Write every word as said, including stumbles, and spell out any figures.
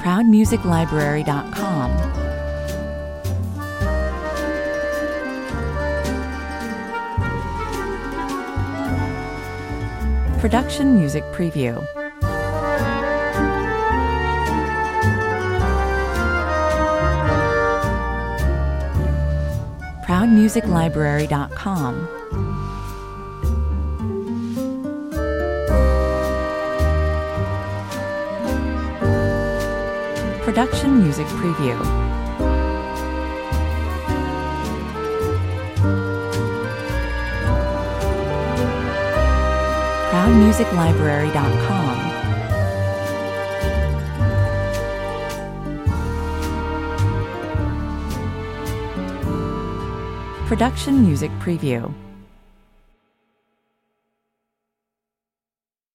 proud music library dot com. Production Music Preview. proud music library dot com. Production Music Preview. proud music library dot com. Production Music Preview.